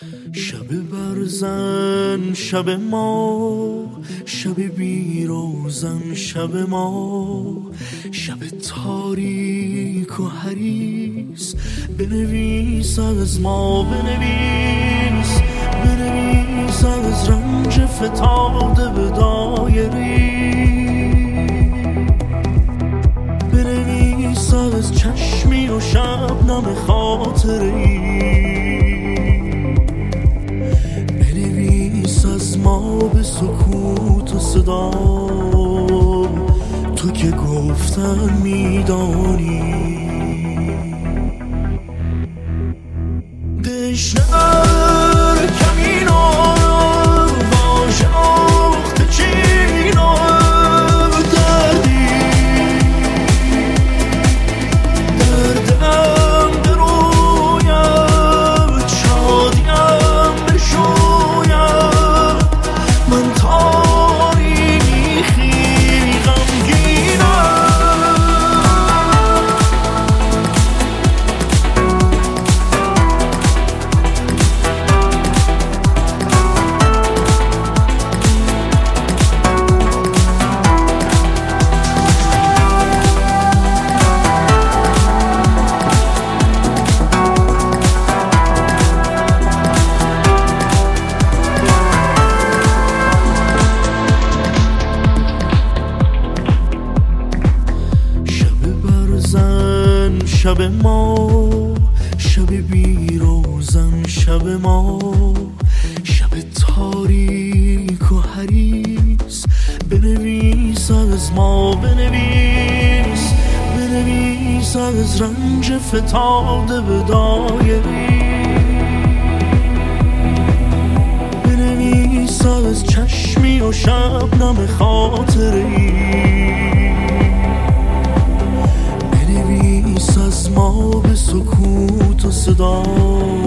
شب برزن شب ما، شب بیروزن شب ما، شب تاریک و حریص. بنویس از ما، بنویس از رنج فتاده به دایری، بنویس از چشمی و شبنم خاطری، از ما به سکوت و صدا. تو که گفتن میدانی دشنر کمینا واجاخت چینا دردی دردم برویم شادیم بشویم. من تاریخی غمگینم. شب ما، شب بیروزن شب ما، شب تاریک و حریص. بنویس از ما، بنویس از رنج فتاده به دایری، بنویس از چشمی و شبنم خاطری، از ما به سکوت و صدا.